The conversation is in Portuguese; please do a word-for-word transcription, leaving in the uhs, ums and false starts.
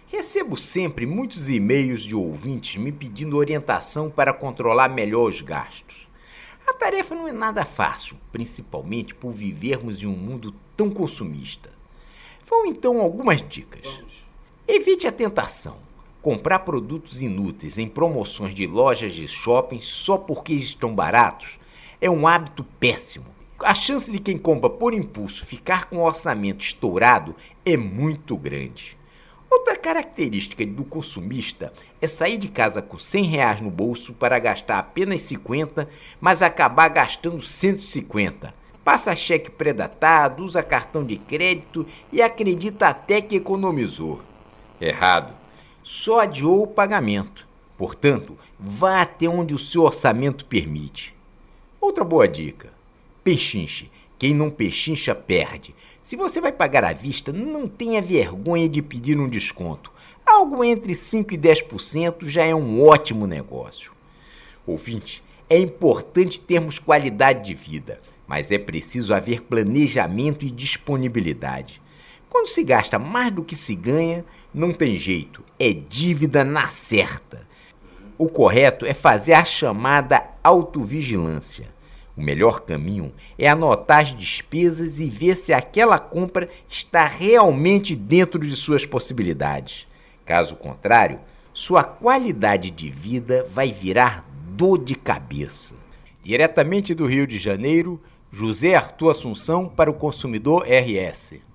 Recebo sempre muitos e-mails de ouvintes me pedindo orientação para controlar melhor os gastos. A tarefa não é nada fácil, principalmente por vivermos em um mundo tão consumista. Vão então algumas dicas. Vamos. Evite a tentação. Comprar produtos inúteis em promoções de lojas de shopping só porque estão baratos é um hábito péssimo. A chance de quem compra por impulso ficar com o orçamento estourado é muito grande. Outra característica do consumista é sair de casa com cem reais no bolso para gastar apenas cinquenta, mas acabar gastando cento e cinquenta. Passa cheque pré-datado, usa cartão de crédito e acredita até que economizou. Errado. Só adiou o pagamento. Portanto, vá até onde o seu orçamento permite. Outra boa dica. Pechinche. Quem não pechincha perde. Se você vai pagar à vista, não tenha vergonha de pedir um desconto. Algo entre cinco e dez por cento já é um ótimo negócio. Ouvinte, é importante termos qualidade de vida, mas é preciso haver planejamento e disponibilidade. Quando se gasta mais do que se ganha, não tem jeito, é dívida na certa. O correto é fazer a chamada autovigilância. O melhor caminho é anotar as despesas e ver se aquela compra está realmente dentro de suas possibilidades. Caso contrário, sua qualidade de vida vai virar dor de cabeça. Diretamente do Rio de Janeiro, José Arthur Assunção para o Consumidor R S.